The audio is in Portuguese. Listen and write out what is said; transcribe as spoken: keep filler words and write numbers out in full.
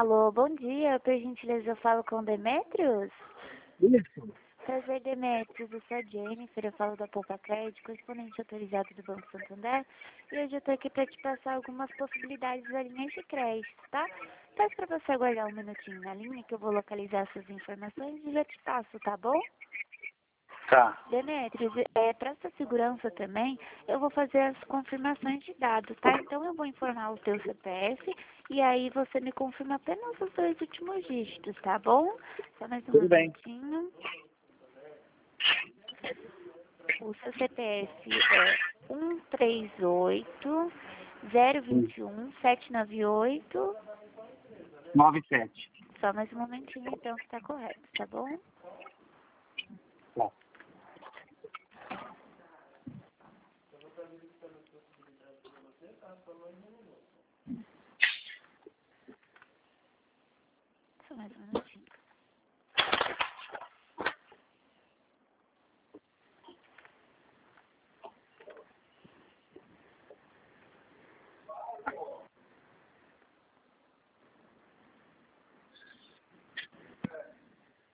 Alô, bom dia. Por gentileza, eu falo com o Demetrios? Isso. Prazer, Demetrios. Eu sou a Jennifer, eu falo da Poupa Crédito, correspondente autorizado do Banco Santander. E hoje eu tô aqui para te passar algumas possibilidades da linha de crédito, tá? Peço para você aguardar um minutinho na linha que eu vou localizar suas informações e já te passo, tá bom? Tá. Demetrios, é, para sua segurança também, eu vou fazer as confirmações de dados, tá? Então eu vou informar o teu C P F e aí você me confirma apenas os dois últimos dígitos, tá bom? Só mais um Tudo bem. momentinho. O seu C P F é um três oito, zero dois um, sete nove oito. nove sete. Só mais um momentinho então que tá correto, tá bom? Tá.